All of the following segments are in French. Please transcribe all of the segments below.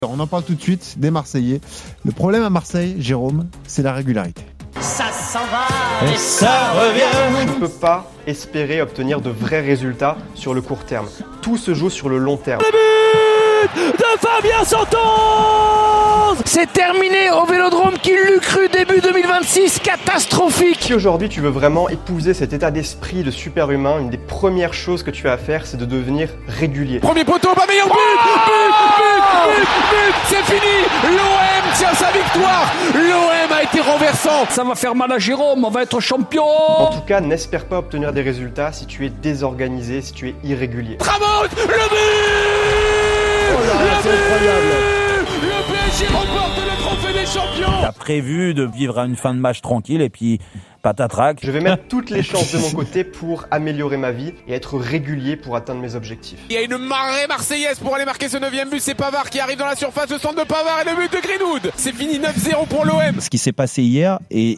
On en parle tout de suite des Marseillais. Le problème à Marseille, Jérôme, c'est la régularité. Ça s'en va et ça revient. Tu ne peux pas espérer obtenir de vrais résultats sur le court terme. Tout se joue sur le long terme. Le but de Fabien Santos. C'est terminé au Vélodrome, qui l'eût cru début 2026, catastrophique. Si aujourd'hui tu veux vraiment épouser cet état d'esprit de super-humain, une des premières choses que tu as à faire, c'est de devenir régulier. Premier poteau, pas meilleur but. C'est fini. L'OM tient sa victoire. L'OM a été renversant. Ça va faire mal à Jérôme, on va être champion. En tout cas, n'espère pas obtenir des résultats si tu es désorganisé, si tu es irrégulier. Ramos, le but. Oh là, c'est incroyable. Le PSG remporte le trophée des champions. Il a prévu de vivre une fin de match tranquille et puis patatrac. Je vais mettre toutes les chances de mon côté pour améliorer ma vie et être régulier pour atteindre mes objectifs. Il y a une marée marseillaise pour aller marquer ce 9e but. C'est Pavard qui arrive dans la surface, le centre de Pavard et le but de Greenwood. C'est fini 9-0 pour l'OM. Ce qui s'est passé hier est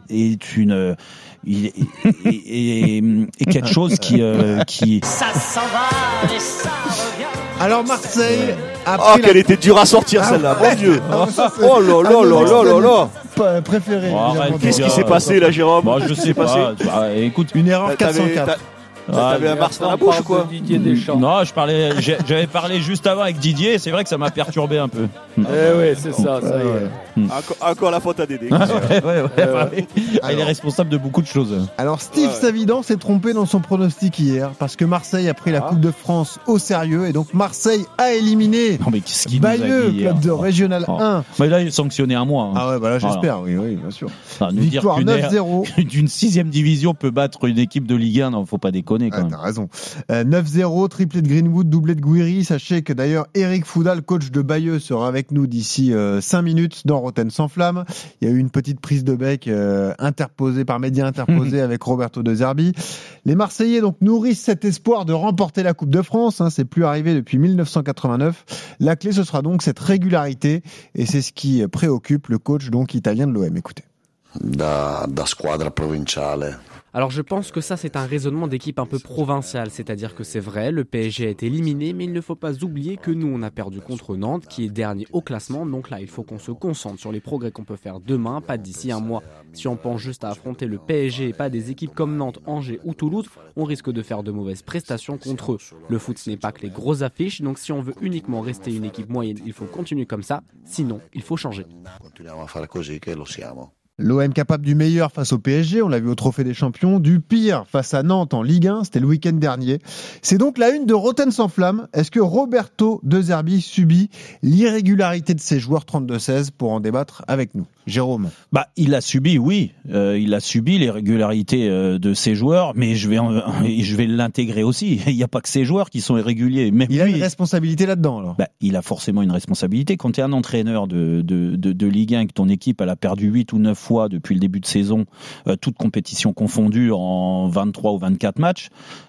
quelque chose qui... Ça s'en va et ça revient. Alors Marseille a Oh, qu'elle était dure à sortir celle-là, mon Dieu. Oh là là là là là là. Préféré. Qu'est-ce qui s'est passé là, Jérôme? Bon, je sais pas. Écoute, Une erreur 404. T'avais un Mars dans la bouche ou quoi? Didier Deschamps. Non, j'avais parlé juste avant avec Didier, c'est vrai que ça m'a perturbé un peu. Ouais, c'est ça y est. Encore la faute à Dédé. Il est responsable de beaucoup de choses. Alors Steve Savidan s'est trompé dans son pronostic hier parce que Marseille a pris la Coupe de France au sérieux et donc Marseille a éliminé Non mais qu'est-ce qu'il nous a Bayeux, dit hier club de Régional 1. Mais là il est sanctionné un mois. Ah ouais, bah là j'espère, oui, bien sûr. Nous Victoire dire 9-0. d'une 6e division peut battre une équipe de Ligue 1, non, faut pas déconner quand même. T'as raison. 9-0, triplé de Greenwood, doublé de Gouiri. Sachez que d'ailleurs Eric Foudal, coach de Bayeux, sera avec nous d'ici 5 minutes dans Rotten sans flamme. Il y a eu une petite prise de bec interposée par médias interposés avec Roberto De Zerbi. Les Marseillais donc nourrissent cet espoir de remporter la Coupe de France. C'est plus arrivé depuis 1989. La clé, ce sera donc cette régularité et c'est ce qui préoccupe le coach donc italien de l'OM. Écoutez. Da squadra provinciale. Alors je pense que ça c'est un raisonnement d'équipe un peu provinciale, c'est-à-dire que c'est vrai, le PSG a été éliminé, mais il ne faut pas oublier que nous on a perdu contre Nantes qui est dernier au classement, donc là il faut qu'on se concentre sur les progrès qu'on peut faire demain, pas d'ici un mois. Si on pense juste à affronter le PSG et pas des équipes comme Nantes, Angers ou Toulouse, on risque de faire de mauvaises prestations contre eux. Le foot ce n'est pas que les grosses affiches, donc si on veut uniquement rester une équipe moyenne, il faut continuer comme ça, sinon il faut changer. Continuiamo a fare così che lo siamo. L'OM capable du meilleur face au PSG, on l'a vu au Trophée des Champions, du pire face à Nantes en Ligue 1, c'était le week-end dernier. C'est donc la une de Rotten sans flamme. Est-ce que Roberto De Zerbi subit l'irrégularité de ses joueurs 32-16 pour en débattre avec nous? Jérôme. Il a subi, oui. Il a subi l'irrégularité de ses joueurs, mais je vais l'intégrer aussi. Il n'y a pas que ses joueurs qui sont irréguliers. Même il a une responsabilité là-dedans, alors. Il a forcément une responsabilité. Quand tu es un entraîneur de Ligue 1, que ton équipe elle a perdu 8 ou 9 fois depuis le début de saison, toutes compétitions confondues en 23 ou 24 matchs,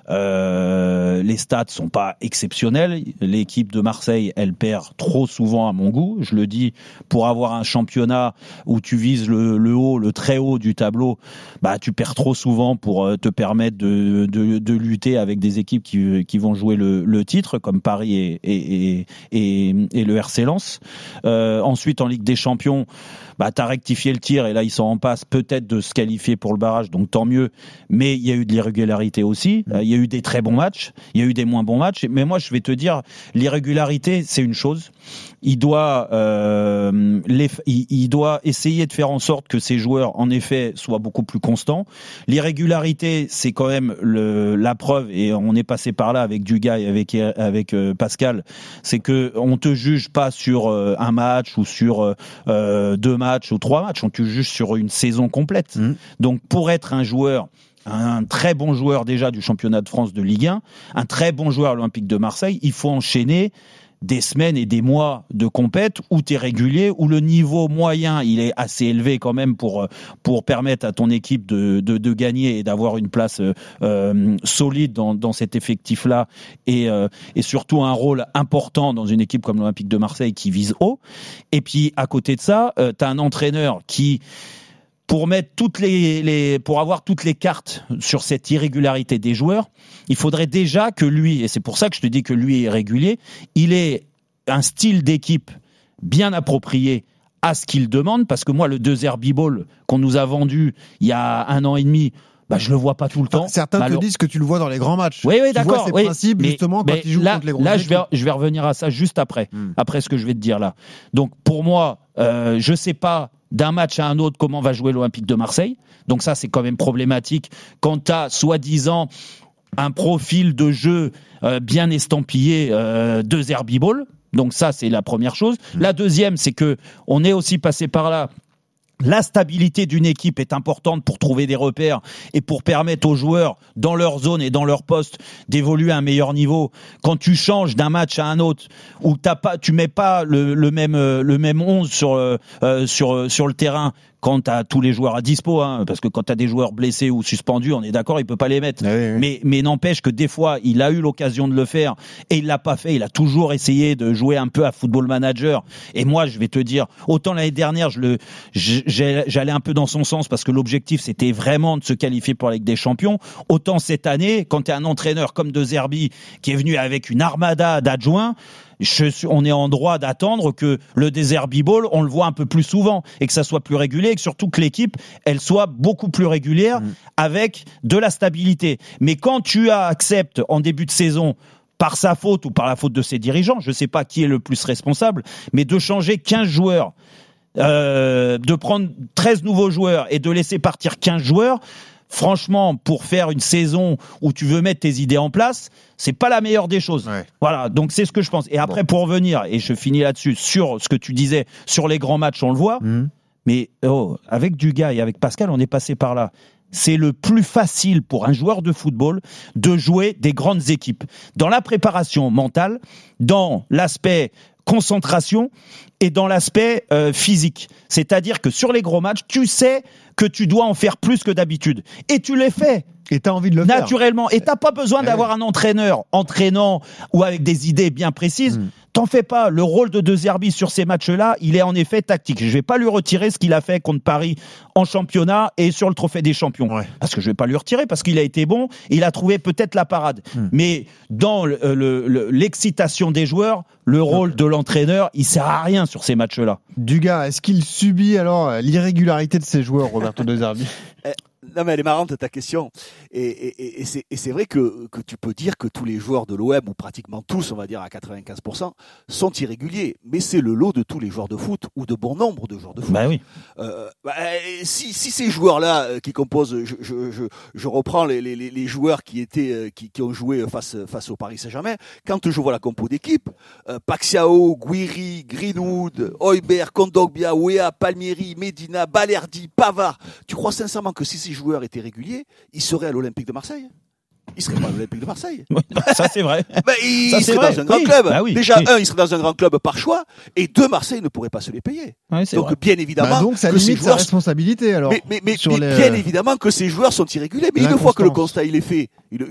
les stats sont pas exceptionnels. L'équipe de Marseille, elle perd trop souvent à mon goût. Je le dis, pour avoir un championnat où tu vises le haut, le très haut du tableau, tu perds trop souvent pour te permettre de lutter avec des équipes qui vont jouer le titre, comme Paris et le RC Lens. Ensuite, en Ligue des Champions, t'as rectifié le tir et là ils sont en passe peut-être de se qualifier pour le barrage, donc tant mieux, mais il y a eu de l'irrégularité aussi. Il y a eu des très bons matchs, il y a eu des moins bons matchs, mais moi je vais te dire, l'irrégularité c'est une chose. Il doit essayer de faire en sorte que ses joueurs en effet soient beaucoup plus constants. L'irrégularité c'est quand même la preuve, et on est passé par là avec Dugas et avec Pascal, c'est que on te juge pas sur un match ou sur 2 matchs ou 3 matchs, on te juge sur une saison complète. Donc pour être un très bon joueur déjà du championnat de France de Ligue 1, un très bon joueur à l'Olympique de Marseille, il faut enchaîner des semaines et des mois de compète où tu es régulier, où le niveau moyen il est assez élevé quand même pour permettre à ton équipe de gagner et d'avoir une place solide dans cet effectif-là et surtout un rôle important dans une équipe comme l'Olympique de Marseille qui vise haut. Et puis à côté de ça, tu as un entraîneur qui, pour mettre pour avoir toutes les cartes sur cette irrégularité des joueurs, il faudrait déjà que lui, et c'est pour ça que je te dis que lui est régulier, il ait un style d'équipe bien approprié à ce qu'il demande, parce que moi, le 2 Herbie-Ball qu'on nous a vendu il y a 1 an et demi, je le vois pas tout le temps. Certains te disent que tu le vois dans les grands matchs. Oui, tu d'accord. vois ces principes, justement, quand il joue contre les gros là, équipes. je vais revenir à ça juste après ce que je vais te dire là. Donc, pour moi, je sais pas d'un match à un autre comment va jouer l'Olympique de Marseille. Donc ça, c'est quand même problématique quand tu as soi-disant un profil de jeu bien estampillé 2 Herbie-Ball. Donc ça, c'est la première chose. La deuxième, c'est que on est aussi passé par là. La stabilité d'une équipe est importante pour trouver des repères et pour permettre aux joueurs, dans leur zone et dans leur poste, d'évoluer à un meilleur niveau. Quand tu changes d'un match à un autre, où tu mets pas le même 11 sur le terrain, quand tu as tous les joueurs à dispo, parce que quand tu as des joueurs blessés ou suspendus, on est d'accord, il peut pas les mettre. Oui. Mais n'empêche que des fois, il a eu l'occasion de le faire et il l'a pas fait. Il a toujours essayé de jouer un peu à Football Manager. Et moi, je vais te dire, autant l'année dernière, j'allais un peu dans son sens parce que l'objectif, c'était vraiment de se qualifier pour la Ligue des Champions. Autant cette année, quand tu es un entraîneur comme De Zerbi, qui est venu avec une armada d'adjoints, on est en droit d'attendre que le De Zerbi Ball, on le voit un peu plus souvent et que ça soit plus régulier et que surtout que l'équipe, elle soit beaucoup plus régulière avec de la stabilité. Mais quand tu acceptes en début de saison, par sa faute ou par la faute de ses dirigeants, je ne sais pas qui est le plus responsable, mais de changer 15 joueurs, de prendre 13 nouveaux joueurs et de laisser partir 15 joueurs, franchement, pour faire une saison où tu veux mettre tes idées en place, c'est pas la meilleure des choses. Ouais. Voilà, donc c'est ce que je pense. Et après, pour revenir, et je finis là-dessus, sur ce que tu disais, sur les grands matchs, on le voit, mais avec Dugas et avec Pascal, on est passé par là. C'est le plus facile pour un joueur de football de jouer des grandes équipes. Dans la préparation mentale, dans l'aspect concentration et dans l'aspect physique. C'est-à-dire que sur les gros matchs, tu sais que tu dois en faire plus que d'habitude. Et tu les fais. Et t'as envie de le naturellement. Et t'as pas besoin d'avoir un entraîneur entraînant ou avec des idées bien précises. T'en fais pas. Le rôle de De Zerbi sur ces matchs-là, il est en effet tactique. Je vais pas lui retirer ce qu'il a fait contre Paris en championnat et sur le Trophée des Champions. Ouais. Parce que je vais pas lui retirer parce qu'il a été bon et il a trouvé peut-être la parade. Mais dans l'excitation des joueurs, le rôle de l'entraîneur, il sert à rien sur ces matchs-là. Dugas, est-ce qu'il subit alors l'irrégularité de ses joueurs, Roberto De Zerbi? Non mais elle est marrante ta question et c'est vrai que tu peux dire que tous les joueurs de l'OM ou pratiquement tous, on va dire à 95%, sont irréguliers, mais c'est le lot de tous les joueurs de foot ou de bon nombre de joueurs de foot. Bah oui. Si ces joueurs-là qui composent, je reprends les joueurs qui ont joué face au Paris Saint-Germain. Quand je vois la compo d'équipe, Paxiao, Guiri, Greenwood, Højbjerg, Kondogbia, Weah, Palmieri, Medina, Balerdi, Pavard, tu crois sincèrement que si ces joueurs étaient réguliers, ils seraient à l'Olympique de Marseille? Ils seraient pas à l'Olympique de Marseille. Ça c'est vrai. Ils seraient dans un grand club. Déjà, ils seraient dans un grand club par choix, et deux, Marseille ne pourrait pas se les payer. Donc vrai. bien évidemment, donc ça limite sa responsabilité alors. Mais bien évidemment que ces joueurs sont irréguliers. Mais une fois que le constat il est fait,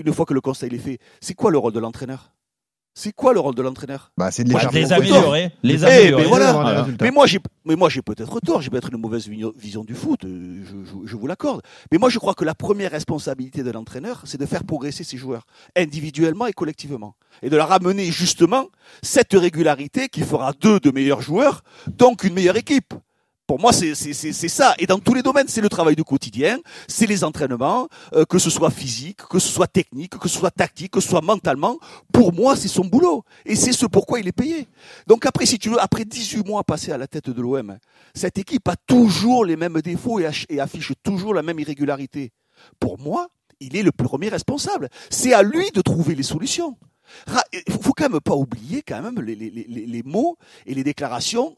c'est quoi le rôle de l'entraîneur? C'est quoi le rôle de l'entraîneur? C'est de les améliorer. Mais moi j'ai peut-être tort, j'ai peut-être une mauvaise vision du foot, je vous l'accorde. Mais moi je crois que la première responsabilité de l'entraîneur, c'est de faire progresser ses joueurs, individuellement et collectivement. Et de leur amener justement cette régularité qui fera d'eux de meilleurs joueurs, donc une meilleure équipe. Pour moi, c'est ça. Et dans tous les domaines, c'est le travail du quotidien, c'est les entraînements, que ce soit physique, que ce soit technique, que ce soit tactique, que ce soit mentalement. Pour moi, c'est son boulot. Et c'est ce pourquoi il est payé. Donc après, si tu veux, après 18 mois passés à la tête de l'OM, cette équipe a toujours les mêmes défauts et affiche toujours la même irrégularité. Pour moi, il est le premier responsable. C'est à lui de trouver les solutions. Il faut quand même pas oublier quand même les mots et les déclarations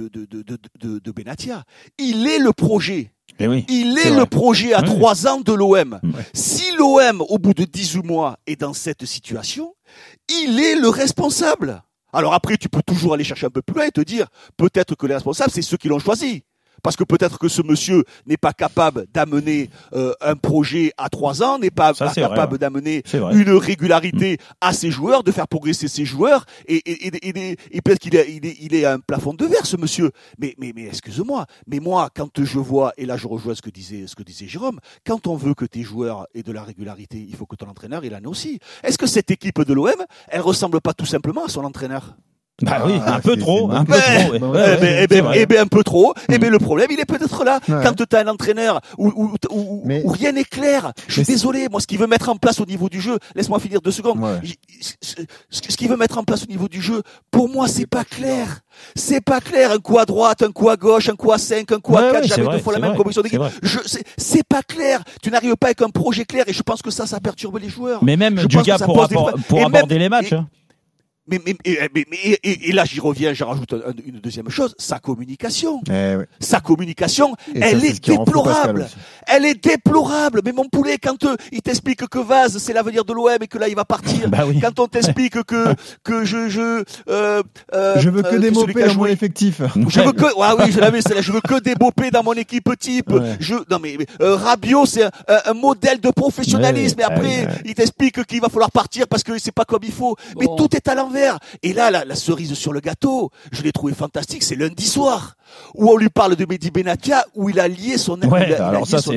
de Benatia. Il est le projet. Il est le projet à 3 ans de l'OM. Si l'OM, au bout de 18 mois, est dans cette situation, il est le responsable. Alors après, tu peux toujours aller chercher un peu plus loin et te dire, peut-être que les responsables, c'est ceux qui l'ont choisi. Parce que peut-être que ce monsieur n'est pas capable d'amener un projet à 3 ans, n'est pas capable d'amener une régularité à ses joueurs, de faire progresser ses joueurs, et peut-être qu'il est à un plafond de verre, ce monsieur. Mais excuse-moi, mais moi, quand je vois, et là je rejoins ce que disait Jérôme, quand on veut que tes joueurs aient de la régularité, il faut que ton entraîneur il en ait aussi. Est-ce que cette équipe de l'OM, elle ressemble pas tout simplement à son entraîneur? Bah oui, un peu trop. Un peu trop. Et le problème, il est peut-être là. Ouais. Quand tu as un entraîneur où rien n'est clair, je suis désolé, moi, ce qu'il veut mettre en place au niveau du jeu, laisse-moi finir 2 secondes. Ouais. Ce qu'il veut mettre en place au niveau du jeu, pour moi, c'est pas clair. C'est pas clair. Un coup à droite, un coup à gauche, un coup à 5, un coup à 4, jamais 2 fois la même composition d'équipe. C'est pas clair. Tu n'arrives pas avec un projet clair et je pense que ça perturbe les joueurs. Mais même du gars pour aborder les matchs. Et là, j'y reviens, j'en rajoute une deuxième chose, sa communication. Sa communication, elle est déplorable. Elle est déplorable. Mais mon poulet, quand il t'explique que Vaz, c'est l'avenir de l'OM et que là, il va partir. Quand on t'explique que je veux que des Bopé dans mon effectif. Je veux que des Bopé dans mon équipe type. Rabiot, c'est un modèle de professionnalisme. Et après, il t'explique qu'il va falloir partir parce que c'est pas comme il faut. Mais tout est à l'envers. Et là, la cerise sur le gâteau, je l'ai trouvé fantastique, c'est lundi soir, où on lui parle de Mehdi Benatia, où il a lié son avenir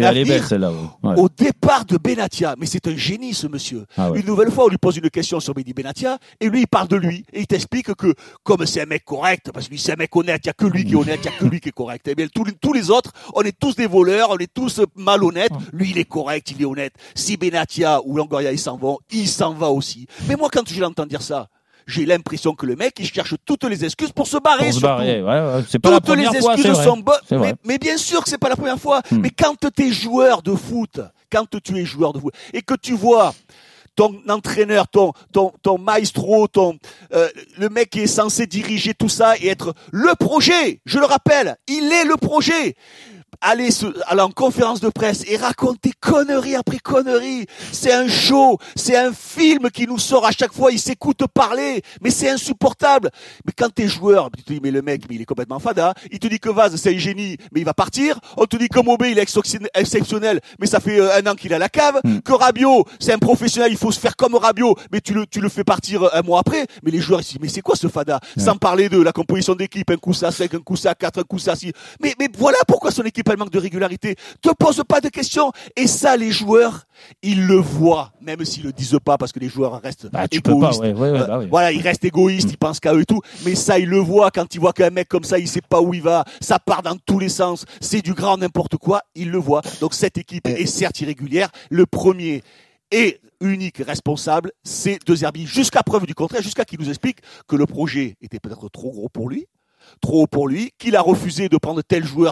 au départ de Benatia. Mais c'est un génie, ce monsieur. Une nouvelle fois, on lui pose une question sur Mehdi Benatia, et lui, il parle de lui, et il t'explique que, comme c'est un mec correct, parce que lui, c'est un mec honnête, il n'y a que lui qui est honnête, il n'y a que lui qui est correct. Et bien, tous les autres, on est tous des voleurs, on est tous malhonnêtes. Lui, il est correct, il est honnête. Si Benatia ou Longoria, ils s'en vont, il s'en va aussi. Mais moi, quand je l'entends dire ça, j'ai l'impression que le mec, il cherche toutes les excuses pour se barrer. C'est pas la première fois, toutes les excuses sont bonnes. Mais bien sûr que c'est pas la première fois. Mais quand tu es joueur de foot, et que tu vois ton entraîneur, ton maestro, le mec qui est censé diriger tout ça et être le projet, je le rappelle, il est le projet. Aller en conférence de presse et raconter connerie après connerie. C'est un show, c'est un film qui nous sort à chaque fois, il s'écoute parler, mais c'est insupportable. Mais quand t'es joueur, tu te dis, mais le mec, il est complètement fada, il te dit que Vaz, c'est un génie, mais il va partir, on te dit que Mobé, il est exceptionnel, mais ça fait 1 an qu'il est à la cave, que Rabiot, c'est un professionnel, il faut se faire comme Rabiot, mais tu le fais partir 1 mois après, mais les joueurs, ils se disent, mais c'est quoi ce fada? Sans parler de la composition d'équipe, un coup ça 5, un coup ça 4, un coup ça 6. Mais voilà pourquoi son équipe, elle manque de régularité. Te pose pas de questions. Et ça, les joueurs, ils le voient, même s'ils le disent pas, parce que les joueurs restent égoïstes. Voilà, ils restent égoïstes, ils pensent qu'à eux et tout. Mais ça, ils le voient quand ils voient qu'un mec comme ça, il sait pas où il va. Ça part dans tous les sens. C'est du grand n'importe quoi. Ils le voient. Donc cette équipe est certes irrégulière. Le premier et unique responsable, c'est De Zerbi. Jusqu'à preuve du contraire, jusqu'à qu'il nous explique que le projet était peut-être trop gros pour lui. Trop haut pour lui, qu'il a refusé de prendre tel joueur,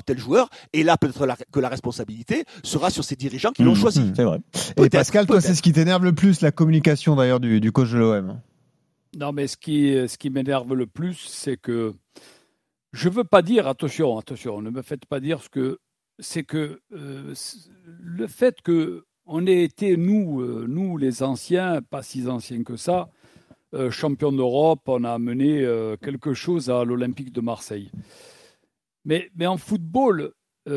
et là peut-être que la responsabilité sera sur ces dirigeants qui l'ont choisi. C'est vrai. Et Pascal, toi, c'est ce qui t'énerve le plus, la communication d'ailleurs du coach de l'OM. Non, mais ce qui m'énerve le plus, c'est que je veux pas dire, attention, ne me faites pas dire c'est que le fait que on ait été nous les anciens, pas si anciens que ça. Champion d'Europe, on a amené quelque chose à l'Olympique de Marseille. Mais en football,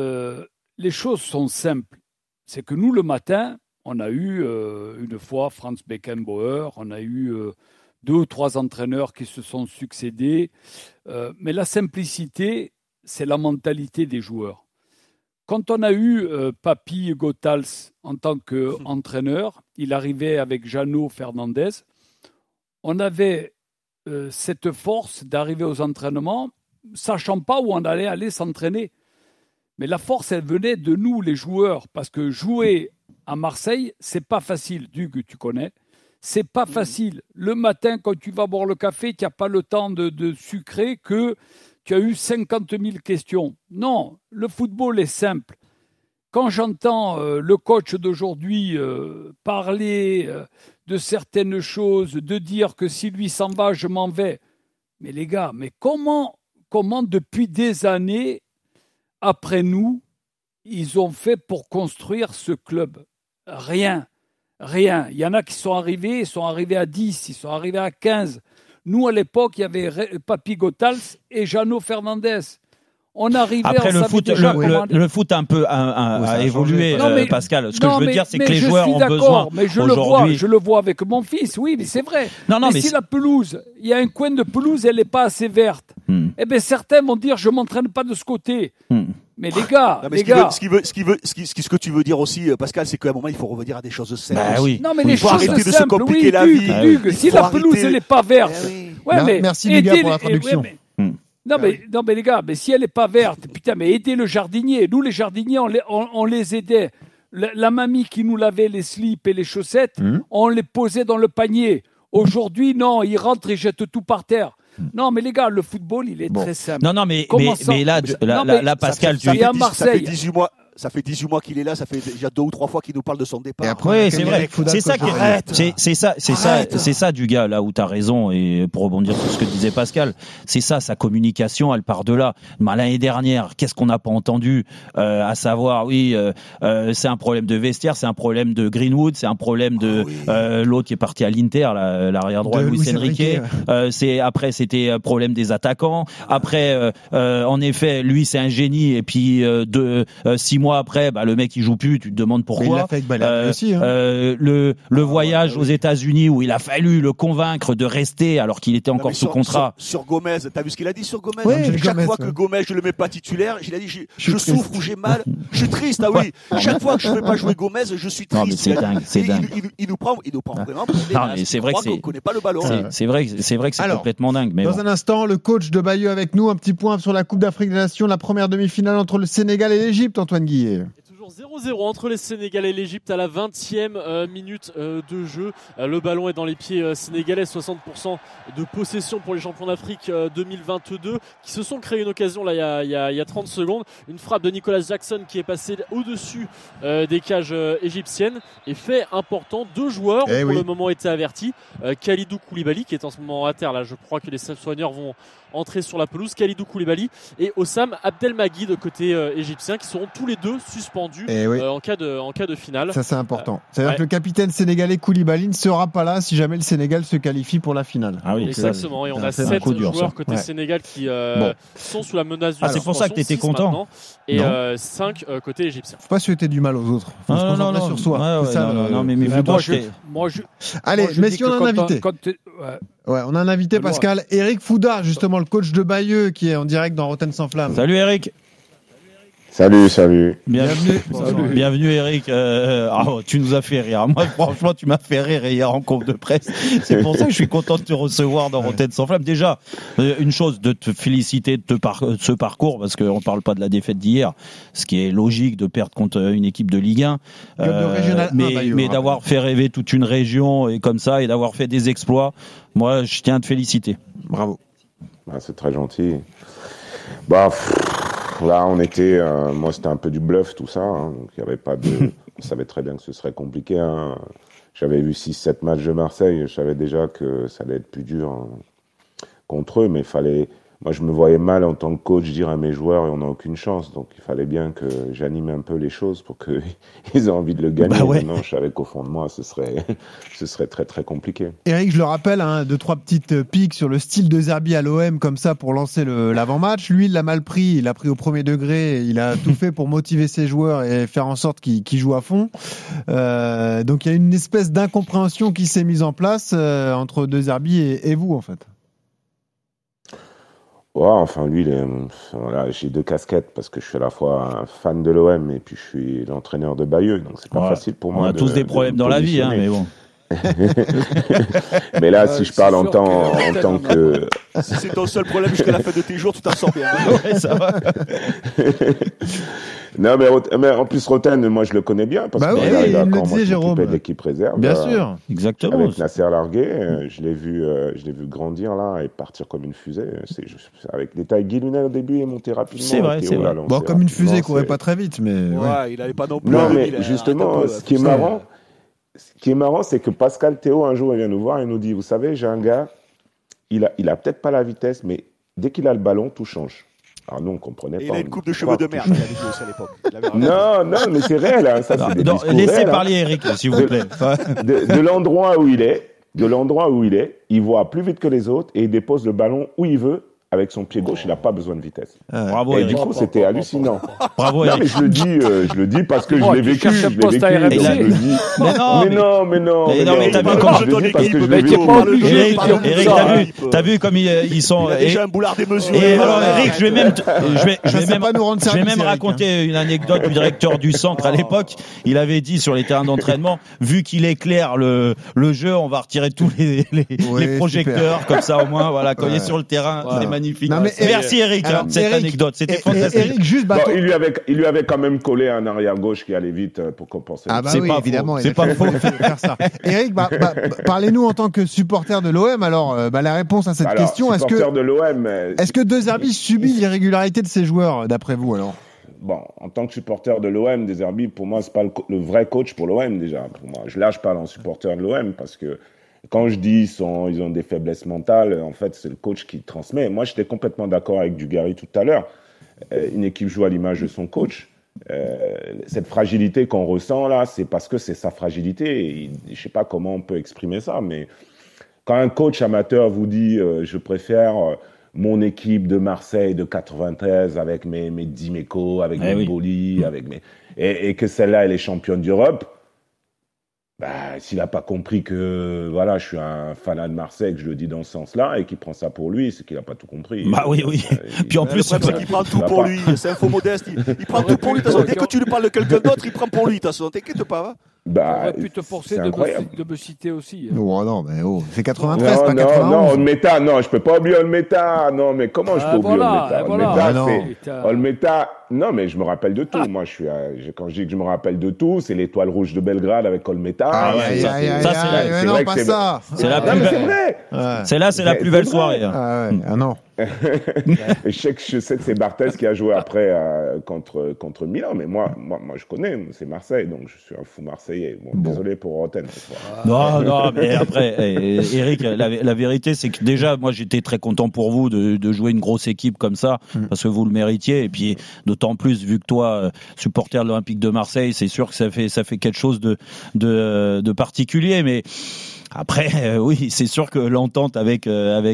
les choses sont simples. C'est que nous, le matin, on a eu une fois Franz Beckenbauer, on a eu 2 ou 3 entraîneurs qui se sont succédés. Mais la simplicité, c'est la mentalité des joueurs. Quand on a eu Papy Gotals en tant qu'entraîneur, il arrivait avec Jeannot Fernandez. On avait cette force d'arriver aux entraînements, sachant pas où on allait aller s'entraîner. Mais la force, elle venait de nous, les joueurs, parce que jouer à Marseille, c'est pas facile. Dugue, tu connais, c'est pas facile. Le matin, quand tu vas boire le café, tu n'as pas le temps de sucrer que tu as eu 50 000 questions. Non, le football est simple. Quand j'entends le coach d'aujourd'hui parler de certaines choses, de dire que si lui s'en va, je m'en vais. Mais les gars, mais comment depuis des années, après nous, ils ont fait pour construire ce club? Rien. Il y en a qui sont arrivés, ils sont arrivés à 10, ils sont arrivés à 15. Nous, à l'époque, il y avait Papy Gotals et Jeannot Fernandez. On arrivait, après le foot a un peu évolué, Pascal. Ce que je veux dire, c'est que les joueurs ont besoin. Mais je le vois avec mon fils, oui, mais c'est vrai. Mais si la pelouse, il y a un coin de pelouse, elle n'est pas assez verte. Eh bien, certains vont dire, je m'entraîne pas de ce côté. Mais les gars, non, mais ce que tu veux dire aussi, Pascal, c'est qu'à un moment, il faut revenir à des choses simples. Bah oui. Non, mais les choses arrêter simples, de se compliquer la vie. Hugues, si la pelouse, elle n'est pas verte. Ouais, merci les gars pour la traduction. Non mais les gars, mais si elle n'est pas verte, putain, mais aidez le jardinier. Nous les jardiniers, on les aidait. La mamie qui nous lavait les slips et les chaussettes, on les posait dans le panier. Aujourd'hui, non, ils rentrent et jettent tout par terre. Non, mais les gars, le football, il est très simple. Non, mais là, Pascal, ça fait 18 mois. Ça fait 18 mois qu'il est là, ça fait déjà 2 ou 3 fois qu'il nous parle de son départ. Oui, c'est vrai. C'est ça du gars là où t'as raison, et pour rebondir sur ce que disait Pascal, c'est ça, sa communication, elle part de là. L'année dernière, qu'est-ce qu'on n'a pas entendu, à savoir, c'est un problème de vestiaire, c'est un problème de Greenwood, c'est un problème de l'autre qui est parti à l'Inter, l'arrière droit, Luis Enrique. C'était un problème des attaquants. Après, en effet, lui c'est un génie, et puis 6 mois après, le mec il joue plus, tu te demandes pourquoi. Mais il l'a fait avec Balerdi aussi. Hein. Le voyage aux États-Unis où il a fallu le convaincre de rester alors qu'il était encore sous contrat. Sur Gomez, t'as vu ce qu'il a dit sur Gomez? Chaque fois que Gomez je le mets pas titulaire, il a dit je souffre ou j'ai mal, je suis triste. Ah oui. Chaque fois que je ne fais pas jouer Gomez, je suis triste. Non, mais c'est dingue. Il nous prend vraiment pour des nazes. C'est vrai que qu'on connaît pas le ballon. C'est vrai que c'est complètement dingue. Mais dans un instant, le coach de Bayeux avec nous, un petit point sur la Coupe d'Afrique des Nations, la première demi-finale entre le Sénégal et l'Égypte, Antoine Guillet. Toujours 0-0 entre les Sénégalais et l'Égypte à la 20e minute de jeu. Le ballon est dans les pieds sénégalais, 60% de possession pour les champions d'Afrique 2022 qui se sont créés une occasion là il y a 30 secondes. Une frappe de Nicolas Jackson qui est passée au-dessus des cages égyptiennes et fait important. 2 joueurs ont pour le moment été avertis. Kalidou Koulibaly qui est en ce moment à terre. Là, je crois que les soigneurs vont entrer sur la pelouse. Kalidou Koulibaly et Oussam Abdelmagui de côté égyptien qui seront tous les deux suspendus en cas de finale. Ça c'est important. C'est-à-dire que le capitaine sénégalais Koulibaly ne sera pas là si jamais le Sénégal se qualifie pour la finale. Ah oui, exactement. Et on a 7 joueurs côté Sénégal qui sont sous la menace du c'est pour ça que tu étais content. Et 5 côté égyptien. Faut pas souhaiter du mal aux autres. Faut se concentrer sur soi. Allez, messieurs, on a un invité. On a un invité, Pascal. Eric Fouda, justement, le coach de Bayeux, qui est en direct dans Rotten sans flamme. Salut Eric. Salut. Bienvenue Eric. Tu nous as fait rire. Moi, franchement, tu m'as fait rire hier en conf de presse. C'est pour ça que je suis content de te recevoir dans Rotten sans flamme. Déjà, une chose, de te féliciter de ce parcours, parce qu'on parle pas de la défaite d'hier, ce qui est logique de perdre contre une équipe de Ligue 1. Mais d'avoir fait rêver toute une région et comme ça, et d'avoir fait des exploits, moi, je tiens à te féliciter. Bravo. C'est très gentil. Là, on était, moi, c'était un peu du bluff, tout ça. Donc, il y avait pas de. On savait très bien que ce serait compliqué. J'avais vu 6-7 matchs de Marseille. Je savais déjà que ça allait être plus dur contre eux, mais il fallait. Moi, je me voyais mal en tant que coach dire à mes joueurs, on n'a aucune chance. Donc, il fallait bien que j'anime un peu les choses pour qu'ils aient envie de le gagner. Maintenant, je savais qu'au fond de moi, ce serait très, très compliqué. Eric, je le rappelle, 2-3 petites piques sur le style de Zerbi à l'OM, comme ça, pour lancer l'avant-match. Lui, il l'a mal pris. Il a pris au premier degré. Il a tout fait pour motiver ses joueurs et faire en sorte qu'ils jouent à fond. Donc, il y a une espèce d'incompréhension qui s'est mise en place entre De Zerbi et vous, en fait. Lui, j'ai 2 casquettes parce que je suis à la fois un fan de l'OM et puis je suis l'entraîneur de Bayeux, donc c'est pas facile pour moi. On a tous des problèmes dans la vie, mais bon. Mais là, si je parle en tant que... Si c'est ton seul problème jusqu'à la fin de tes jours, tu t'en sors bien. Ouais, ça va. Non, mais en plus, Roten, moi, je le connais bien parce que il a encore m'occupé de l'équipe réserve. Bien sûr, exactement. Avec Nasser Largué, je l'ai vu grandir là et partir comme une fusée. Avec des tailles Guilunel au début, il est monté rapidement. C'est vrai. Bon, comme une fusée, il courait pas très vite, mais. Il n'allait pas non plus. Non, mais justement, ce qui est marrant, c'est que Pascal Théo, un jour, il vient nous voir et nous dit, vous savez, j'ai un gars, il a peut-être pas la vitesse, mais dès qu'il a le ballon, tout change. Alors nous, on comprenait pas. Il a une coupe de cheveux de merde, il avait dit aussi à l'époque. Non, mais c'est réel. Laissez parler Eric, s'il vous plaît. De l'endroit où il est, il voit plus vite que les autres et il dépose le ballon où il veut, avec son pied gauche, il n'a pas besoin de vitesse. Bravo, et Eric. du coup, c'était hallucinant. Bravo, non, Eric. mais je le dis parce que je l'ai vécu. Je le dis. Mais non, mais t'as vu comment je le dis parce que je l'ai vécu. Eric, t'as vu comme ils sont. Il a déjà un boulard démesuré. Et alors, Eric, je vais même raconter une anecdote du directeur du centre à l'époque. Il avait dit sur les terrains d'entraînement, vu qu'il éclaire le jeu, on va retirer tous les projecteurs, super. Comme ça au moins, voilà, quand il est sur le terrain, c'est magnifique. Non, merci Eric, cette anecdote, c'était fantastique. Eric, juste il lui avait quand même collé un arrière gauche qui allait vite pour compenser. Ah bah oui, évidemment, c'est pas faux de faire ça. Eric, parlez-nous en tant que supporter de l'OM. Alors, la réponse à cette question, est-ce que De Zerbi subit l'irrégularité de ses joueurs, d'après vous alors? Bon, en tant que supporter de l'OM, De Zerbi, pour moi, c'est pas le vrai coach pour l'OM déjà. Pour moi, là, je parle en supporter de l'OM parce que quand je dis ils ont des faiblesses mentales, en fait, c'est le coach qui transmet. Moi, j'étais complètement d'accord avec Dugarry tout à l'heure. Une équipe joue à l'image de son coach. Cette fragilité qu'on ressent là, c'est parce que c'est sa fragilité. Et je sais pas comment on peut exprimer ça, mais quand un coach amateur vous dit je préfère mon équipe de Marseille de 93 avec mes Dimeco, avec mes Boli, et que celle-là elle est championne d'Europe, s'il n'a pas compris que voilà, je suis un fanat de Marseille, que je le dis dans ce sens-là, et qu'il prend ça pour lui, c'est qu'il n'a pas tout compris. Oui. Puis en plus, c'est qu'il prend tout pour lui. C'est un faux modeste. Il prend tout pour lui. De toute façon, dès que tu lui parles de quelqu'un d'autre, il prend pour lui. De toute façon, t'inquiète pas. Hein. J'aurais pu te forcer de me citer aussi. Non, mais c'est 93, pas 91. Non, Olmeta, non, je peux pas oublier Olmeta. Non, mais comment je peux oublier Olmeta? Olmeta, non, mais je me rappelle de tout. Moi, quand je dis que je me rappelle de tout, c'est l'Étoile Rouge de Belgrade avec Olmeta. C'est la plus belle. Celle-là, c'est la plus belle soirée. Ah non. Je sais que c'est Barthez qui a joué après contre Milan, mais moi je connais, c'est Marseille, donc je suis un fou marseillais. Désolé pour Rotten. Non, mais après, Eric, la vérité, c'est que déjà, moi, j'étais très content pour vous de jouer une grosse équipe comme ça, parce que vous le méritiez, et puis d'autant plus vu que toi, supporter de l'Olympique de Marseille, c'est sûr que ça fait quelque chose de particulier, mais après, oui, c'est sûr que l'entente avec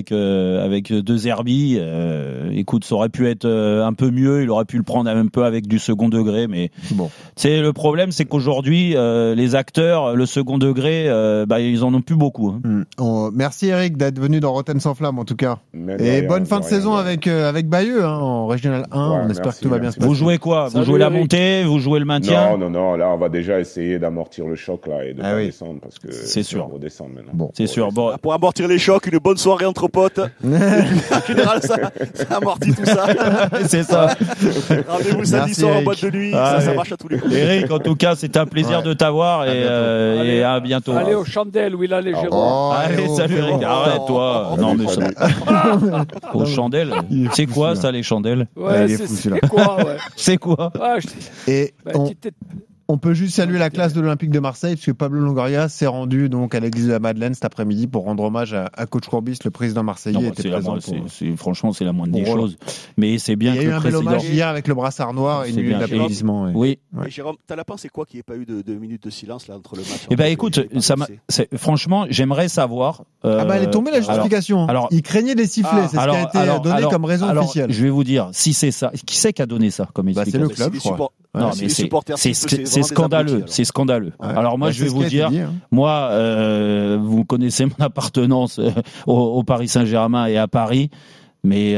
De Zerbi, écoute, ça aurait pu être un peu mieux. Il aurait pu le prendre un peu avec du second degré, mais bon. C'est le problème, c'est qu'aujourd'hui, les acteurs, le second degré, ils en ont plus beaucoup. Hein. Merci Eric d'être venu dans Rotten sans flamme en tout cas. Et bonne fin de saison avec Bayeux en Régional 1. On espère que tout va bien se passer. Vous jouez quoi? Vous jouez la montée? Vous jouez le maintien? Non. Là, on va déjà essayer d'amortir le choc là et de pas descendre parce que c'est sûr. Redescendre. Bon, c'est sûr. Bon. Pour amortir les chocs, une bonne soirée entre potes. En général, ça amortit tout ça. C'est ça. Rendez-vous samedi soir en boîte de nuit. Ça marche à tous les coups. Eric, en tout cas, c'était un plaisir de t'avoir et à bientôt. Allez aux chandelles où il a les Jérôme. Allez, salut Eric. Arrête-toi. Non, mais ça. Aux chandelles. C'est quoi ça, les chandelles? Ouais, c'est quoi? C'est quoi? Et on peut juste saluer la classe de l'Olympique de Marseille puisque Pablo Longoria s'est rendu donc à l'église de la Madeleine cet après-midi pour rendre hommage à coach Courbis, le président marseillais était présent. Franchement, c'est la moindre des choses. Mais c'est bien que le président. Il y a eu un bel hommage hier avec le brassard noir et une minute d'applaudissement. Oui. Et Jérôme, t'as la pensée quoi qu'il n'y ait pas eu de minutes de silence là entre le match? Eh ben écoute, franchement, j'aimerais savoir. Elle est tombée la justification. Alors, il craignait des sifflets, c'est ce qui a été donné comme raison officielle. Je vais vous dire, si c'est ça, qui c'est qui a donné ça comme explication? C'est le club, je crois. Non, mais c'est scandaleux. C'est scandaleux. Ouais. Alors moi, je vais vous dire, moi, vous connaissez mon appartenance au Paris Saint-Germain et à Paris, mais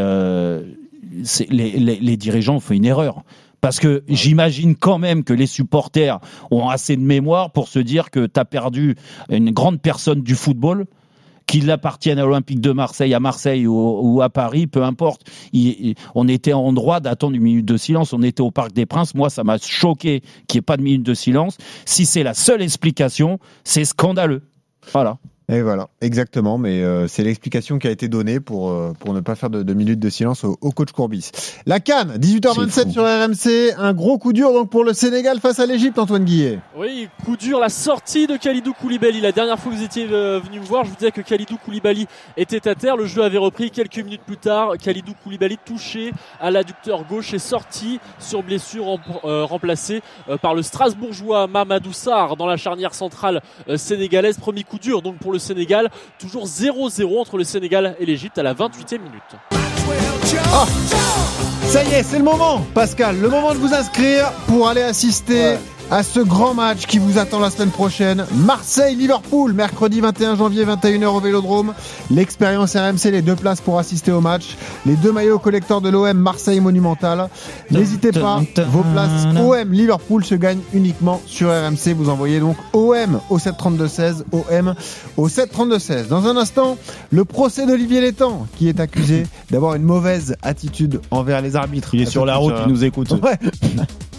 les dirigeants ont fait une erreur. Parce que j'imagine quand même que les supporters ont assez de mémoire pour se dire que tu as perdu une grande personne du football, qu'il appartienne à l'Olympique de Marseille, à Marseille ou à Paris, peu importe. On était en droit d'attendre une minute de silence. On était au Parc des Princes. Moi, ça m'a choqué qu'il n'y ait pas de minute de silence. Si c'est la seule explication, c'est scandaleux. Voilà. Et voilà, exactement, mais c'est l'explication qui a été donnée pour ne pas faire de minutes de silence au coach Courbis. La CAN, 18h27 sur RMC, un gros coup dur donc pour le Sénégal face à l'Égypte, Antoine Guillet. Oui, coup dur, la sortie de Kalidou Koulibaly. La dernière fois que vous étiez venu me voir, je vous disais que Kalidou Koulibaly était à terre. Le jeu avait repris quelques minutes plus tard. Kalidou Koulibaly touché à l'adducteur gauche et sorti sur blessure remplacé par le Strasbourgeois Mamadou Sarr dans la charnière centrale sénégalaise. Premier coup dur donc pour le Sénégal, toujours 0-0 entre le Sénégal et l'Égypte à la 28e minute. Oh, ça y est, c'est le moment, Pascal, le moment de vous inscrire pour aller assister à ce grand match qui vous attend la semaine prochaine. Marseille-Liverpool, mercredi 21 janvier, 21h au Vélodrome. L'expérience RMC, les 2 places pour assister au match. Les 2 maillots collecteurs de l'OM, Marseille Monumental. N'hésitez pas, vos places OM-Liverpool se gagnent uniquement sur RMC. Vous envoyez donc OM au 732-16, OM au 732-16. Dans un instant, le procès d'Olivier Létang, qui est accusé d'avoir une mauvaise attitude envers les arbitres. Il est sur la route, il nous écoute. Ouais.